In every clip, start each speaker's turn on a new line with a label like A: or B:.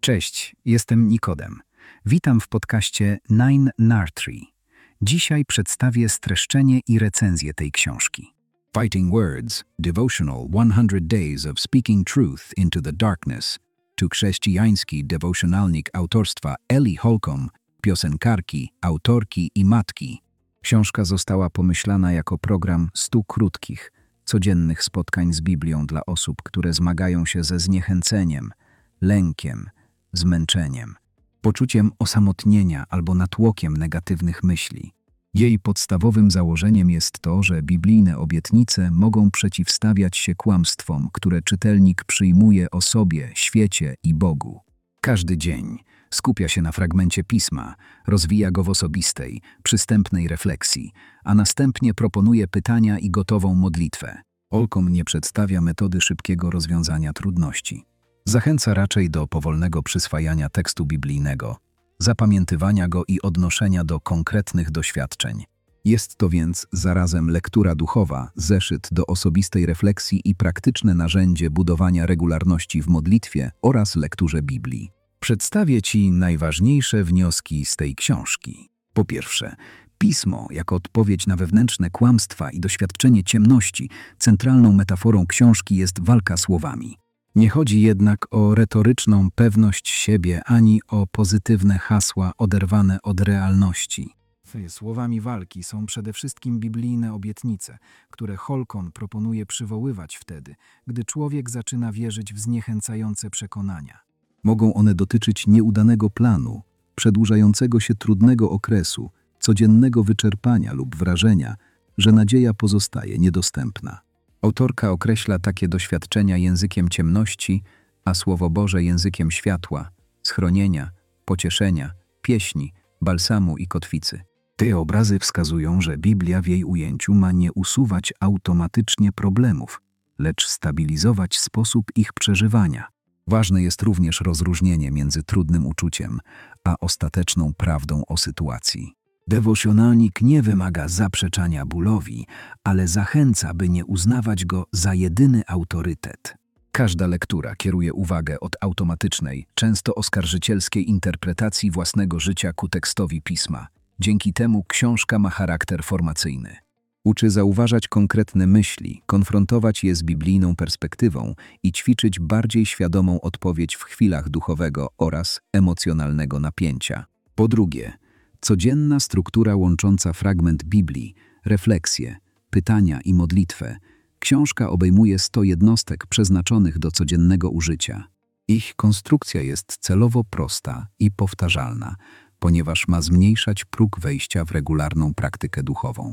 A: Cześć, jestem Nikodem. Witam w podcaście Nine Nartree. Dzisiaj przedstawię streszczenie i recenzję tej książki.
B: Fighting Words, Devotional 100 Days of Speaking Truth into the Darkness to chrześcijański dewocjonalnik autorstwa Ellie Holcomb, piosenkarki, autorki i matki.
A: Książka została pomyślana jako program 100 krótkich, codziennych spotkań z Biblią dla osób, które zmagają się ze zniechęceniem, lękiem, zmęczeniem, poczuciem osamotnienia albo natłokiem negatywnych myśli.
B: Jej podstawowym założeniem jest to, że biblijne obietnice mogą przeciwstawiać się kłamstwom, które czytelnik przyjmuje o sobie, świecie i Bogu.
A: Każdy dzień skupia się na fragmencie pisma, rozwija go w osobistej, przystępnej refleksji, a następnie proponuje pytania i gotową modlitwę.
B: Holcomb nie przedstawia metody szybkiego rozwiązania trudności.
A: Zachęca raczej do powolnego przyswajania tekstu biblijnego, zapamiętywania go i odnoszenia do konkretnych doświadczeń.
B: Jest to więc zarazem lektura duchowa, zeszyt do osobistej refleksji i praktyczne narzędzie budowania regularności w modlitwie oraz lekturze Biblii.
A: Przedstawię Ci najważniejsze wnioski z tej książki.
B: Po pierwsze, Pismo jako odpowiedź na wewnętrzne kłamstwa i doświadczenie ciemności, centralną metaforą książki jest walka słowami.
A: Nie chodzi jednak o retoryczną pewność siebie ani o pozytywne hasła oderwane od realności. Słowami walki są przede wszystkim biblijne obietnice, które Holcomb proponuje przywoływać wtedy, gdy człowiek zaczyna wierzyć w zniechęcające przekonania.
B: Mogą one dotyczyć nieudanego planu, przedłużającego się trudnego okresu, codziennego wyczerpania lub wrażenia, że nadzieja pozostaje niedostępna.
A: Autorka określa takie doświadczenia językiem ciemności, a Słowo Boże językiem światła, schronienia, pocieszenia, pieśni, balsamu i kotwicy.
B: Te obrazy wskazują, że Biblia w jej ujęciu ma nie usuwać automatycznie problemów, lecz stabilizować sposób ich przeżywania. Ważne jest również rozróżnienie między trudnym uczuciem, a ostateczną prawdą o sytuacji. Dewocjonalnik nie wymaga zaprzeczania bólowi, ale zachęca, by nie uznawać go za jedyny autorytet.
A: Każda lektura kieruje uwagę od automatycznej, często oskarżycielskiej interpretacji własnego życia ku tekstowi pisma. Dzięki temu książka ma charakter formacyjny. Uczy zauważać konkretne myśli, konfrontować je z biblijną perspektywą i ćwiczyć bardziej świadomą odpowiedź w chwilach duchowego oraz emocjonalnego napięcia.
B: Po drugie, codzienna struktura łącząca fragment Biblii, refleksję, pytania i modlitwę. Książka obejmuje 100 jednostek przeznaczonych do codziennego użycia. Ich konstrukcja jest celowo prosta i powtarzalna, ponieważ ma zmniejszać próg wejścia w regularną praktykę duchową.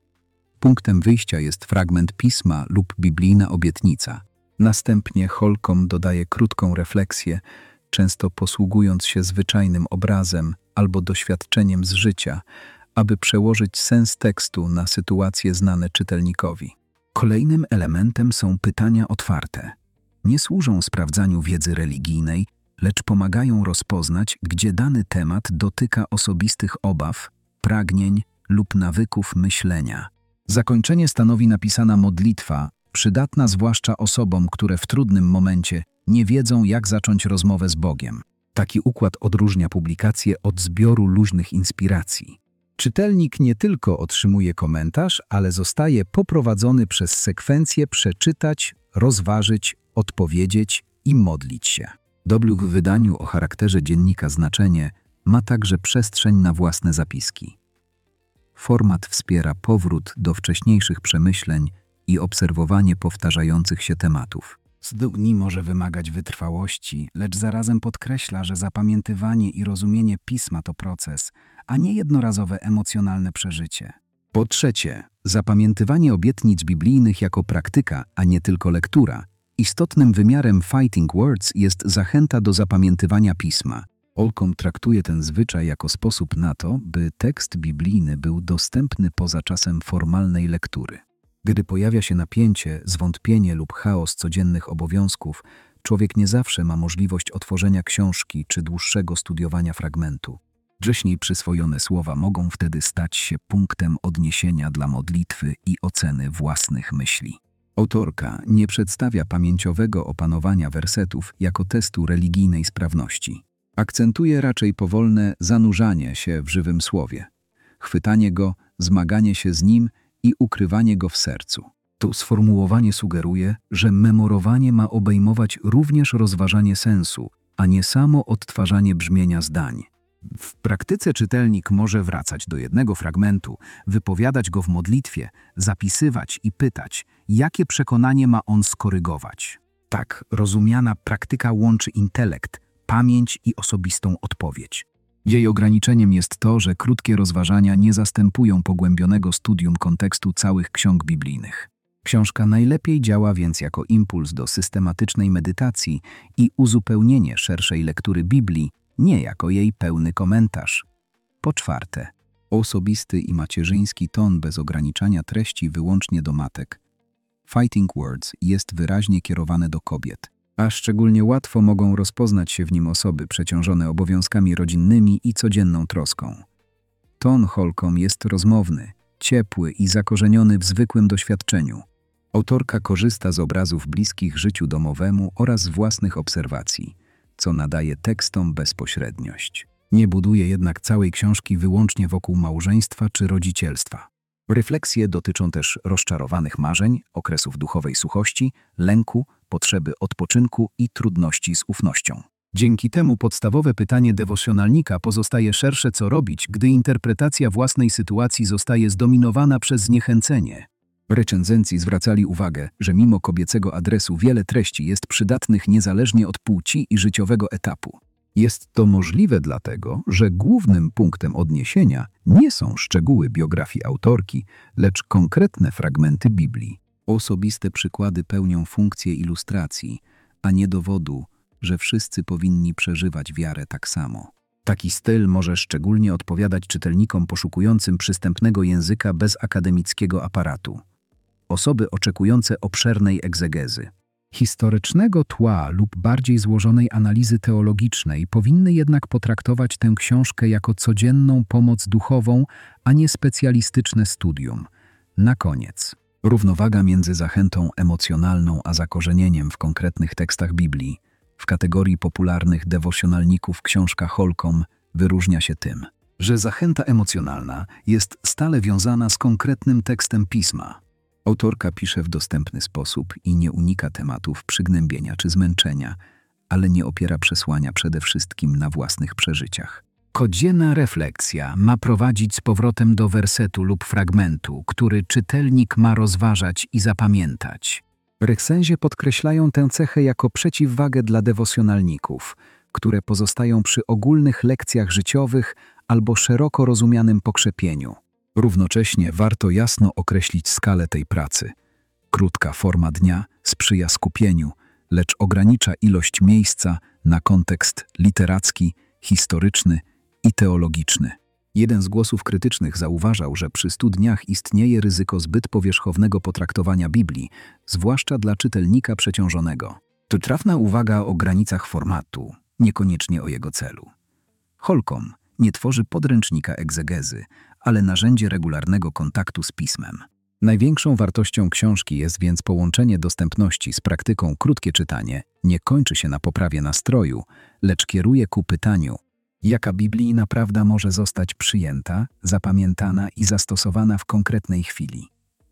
B: Punktem wyjścia jest fragment pisma lub biblijna obietnica.
A: Następnie Holcomb dodaje krótką refleksję, często posługując się zwyczajnym obrazem albo doświadczeniem z życia, aby przełożyć sens tekstu na sytuacje znane czytelnikowi.
B: Kolejnym elementem są pytania otwarte. Nie służą sprawdzaniu wiedzy religijnej, lecz pomagają rozpoznać, gdzie dany temat dotyka osobistych obaw, pragnień lub nawyków myślenia.
A: Zakończenie stanowi napisana modlitwa, przydatna zwłaszcza osobom, które w trudnym momencie nie wiedzą, jak zacząć rozmowę z Bogiem.
B: Taki układ odróżnia publikację od zbioru luźnych inspiracji.
A: Czytelnik nie tylko otrzymuje komentarz, ale zostaje poprowadzony przez sekwencję przeczytać, rozważyć, odpowiedzieć i modlić się.
B: Dobór w wydaniu o charakterze dziennika znaczenie ma także przestrzeń na własne zapiski. Format wspiera powrót do wcześniejszych przemyśleń i obserwowanie powtarzających się tematów.
A: Dni może wymagać wytrwałości, lecz zarazem podkreśla, że zapamiętywanie i rozumienie pisma to proces, a nie jednorazowe emocjonalne przeżycie.
B: Po trzecie, zapamiętywanie obietnic biblijnych jako praktyka, a nie tylko lektura. Istotnym wymiarem Fighting Words jest zachęta do zapamiętywania pisma. Holcomb traktuje ten zwyczaj jako sposób na to, by tekst biblijny był dostępny poza czasem formalnej lektury. Gdy pojawia się napięcie, zwątpienie lub chaos codziennych obowiązków, człowiek nie zawsze ma możliwość otworzenia książki czy dłuższego studiowania fragmentu. Wcześniej przyswojone słowa mogą wtedy stać się punktem odniesienia dla modlitwy i oceny własnych myśli. Autorka nie przedstawia pamięciowego opanowania wersetów jako testu religijnej sprawności. Akcentuje raczej powolne zanurzanie się w żywym słowie, chwytanie go, zmaganie się z nim i ukrywanie go w sercu. To sformułowanie sugeruje, że memorowanie ma obejmować również rozważanie sensu, a nie samo odtwarzanie brzmienia zdań. W praktyce czytelnik może wracać do jednego fragmentu, wypowiadać go w modlitwie, zapisywać i pytać, jakie przekonanie ma on skorygować. Tak rozumiana praktyka łączy intelekt, pamięć i osobistą odpowiedź. Jej ograniczeniem jest to, że krótkie rozważania nie zastępują pogłębionego studium kontekstu całych ksiąg biblijnych. Książka najlepiej działa więc jako impuls do systematycznej medytacji i uzupełnienie szerszej lektury Biblii, nie jako jej pełny komentarz. Po czwarte, osobisty i macierzyński ton bez ograniczania treści wyłącznie do matek. Fighting Words jest wyraźnie kierowane do kobiet, a szczególnie łatwo mogą rozpoznać się w nim osoby przeciążone obowiązkami rodzinnymi i codzienną troską. Ton Holcomb jest rozmowny, ciepły i zakorzeniony w zwykłym doświadczeniu. Autorka korzysta z obrazów bliskich życiu domowemu oraz z własnych obserwacji, co nadaje tekstom bezpośredniość. Nie buduje jednak całej książki wyłącznie wokół małżeństwa czy rodzicielstwa. Refleksje dotyczą też rozczarowanych marzeń, okresów duchowej suchości, lęku, potrzeby odpoczynku i trudności z ufnością. Dzięki temu podstawowe pytanie dewocjonalnika pozostaje szersze: co robić, gdy interpretacja własnej sytuacji zostaje zdominowana przez zniechęcenie. Recenzenci zwracali uwagę, że mimo kobiecego adresu wiele treści jest przydatnych niezależnie od płci i życiowego etapu. Jest to możliwe dlatego, że głównym punktem odniesienia nie są szczegóły biografii autorki, lecz konkretne fragmenty Biblii. Osobiste przykłady pełnią funkcję ilustracji, a nie dowodu, że wszyscy powinni przeżywać wiarę tak samo. Taki styl może szczególnie odpowiadać czytelnikom poszukującym przystępnego języka bez akademickiego aparatu. Osoby oczekujące obszernej egzegezy, historycznego tła lub bardziej złożonej analizy teologicznej powinny jednak potraktować tę książkę jako codzienną pomoc duchową, a nie specjalistyczne studium. Na koniec, równowaga między zachętą emocjonalną a zakorzenieniem w konkretnych tekstach Biblii. W kategorii popularnych dewocjonalników książka Holcomb wyróżnia się tym, że zachęta emocjonalna jest stale wiązana z konkretnym tekstem pisma. Autorka pisze w dostępny sposób i nie unika tematów przygnębienia czy zmęczenia, ale nie opiera przesłania przede wszystkim na własnych przeżyciach. Codzienna refleksja ma prowadzić z powrotem do wersetu lub fragmentu, który czytelnik ma rozważać i zapamiętać. Recenzenci podkreślają tę cechę jako przeciwwagę dla dewocjonalników, które pozostają przy ogólnych lekcjach życiowych albo szeroko rozumianym pokrzepieniu. Równocześnie warto jasno określić skalę tej pracy. Krótka forma dnia sprzyja skupieniu, lecz ogranicza ilość miejsca na kontekst literacki, historyczny i teologiczny. Jeden z głosów krytycznych zauważał, że przy 100 dniach istnieje ryzyko zbyt powierzchownego potraktowania Biblii, zwłaszcza dla czytelnika przeciążonego. To trafna uwaga o granicach formatu, niekoniecznie o jego celu. Holcomb nie tworzy podręcznika egzegezy, ale narzędzie regularnego kontaktu z pismem. Największą wartością książki jest więc połączenie dostępności z praktyką. Krótkie czytanie nie kończy się na poprawie nastroju, lecz kieruje ku pytaniu, jaka biblijna prawda może zostać przyjęta, zapamiętana i zastosowana w konkretnej chwili.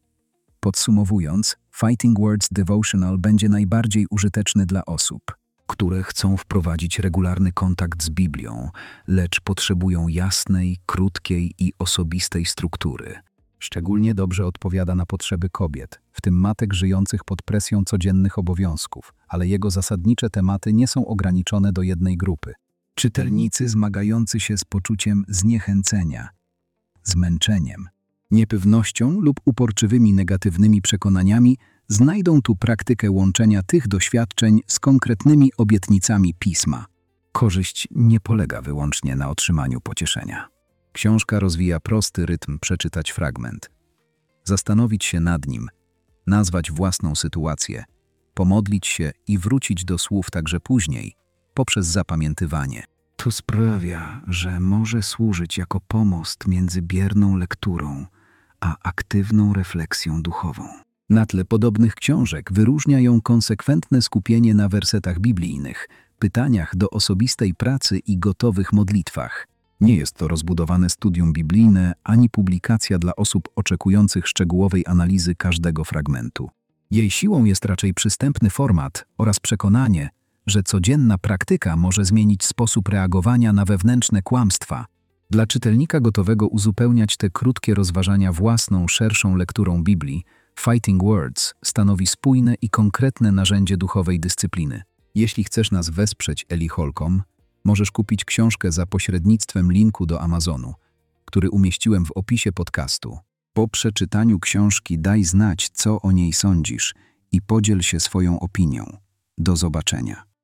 B: Podsumowując, Fighting Words Devotional będzie najbardziej użyteczny dla osób, które chcą wprowadzić regularny kontakt z Biblią, lecz potrzebują jasnej, krótkiej i osobistej struktury. Szczególnie dobrze odpowiada na potrzeby kobiet, w tym matek żyjących pod presją codziennych obowiązków, ale jego zasadnicze tematy nie są ograniczone do jednej grupy. Czytelnicy zmagający się z poczuciem zniechęcenia, zmęczeniem, niepewnością lub uporczywymi negatywnymi przekonaniami znajdą tu praktykę łączenia tych doświadczeń z konkretnymi obietnicami Pisma. Korzyść nie polega wyłącznie na otrzymaniu pocieszenia. Książka rozwija prosty rytm: przeczytać fragment, zastanowić się nad nim, nazwać własną sytuację, pomodlić się i wrócić do słów także później, poprzez zapamiętywanie. To sprawia, że może służyć jako pomost między bierną lekturą a aktywną refleksją duchową. Na tle podobnych książek wyróżnia ją konsekwentne skupienie na wersetach biblijnych, pytaniach do osobistej pracy i gotowych modlitwach. Nie jest to rozbudowane studium biblijne ani publikacja dla osób oczekujących szczegółowej analizy każdego fragmentu. Jej siłą jest raczej przystępny format oraz przekonanie, że codzienna praktyka może zmienić sposób reagowania na wewnętrzne kłamstwa. Dla czytelnika gotowego uzupełniać te krótkie rozważania własną, szerszą lekturą Biblii, Fighting Words stanowi spójne i konkretne narzędzie duchowej dyscypliny. Jeśli chcesz nas wesprzeć Eliholcom, możesz kupić książkę za pośrednictwem linku do Amazonu, który umieściłem w opisie podcastu. Po przeczytaniu książki daj znać, co o niej sądzisz i podziel się swoją opinią. Do zobaczenia.